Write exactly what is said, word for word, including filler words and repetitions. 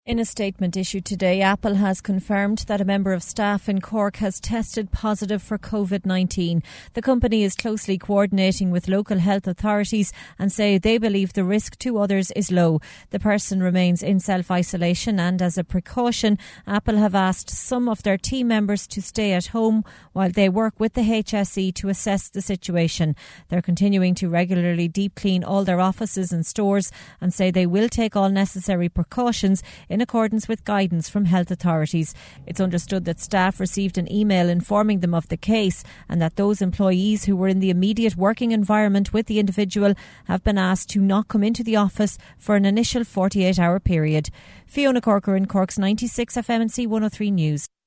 In a statement issued today, Apple has confirmed that a member of staff in Cork has tested positive for covid nineteen. The company is closely coordinating with local health authorities and say they believe the risk to others is low. The person remains in self-isolation and as a precaution, Apple have asked some of their team members to stay at home while they work with the H S E to assess the situation. They're continuing to regularly deep clean all their offices and stores and say they will take all necessary precautions in accordance with guidance from health authorities. It's understood that staff received an email informing them of the case and that those employees who were in the immediate working environment with the individual have been asked to not come into the office for an initial forty-eight hour period. Fiona Corcoran, Cork's ninety-six F M and C one oh three News.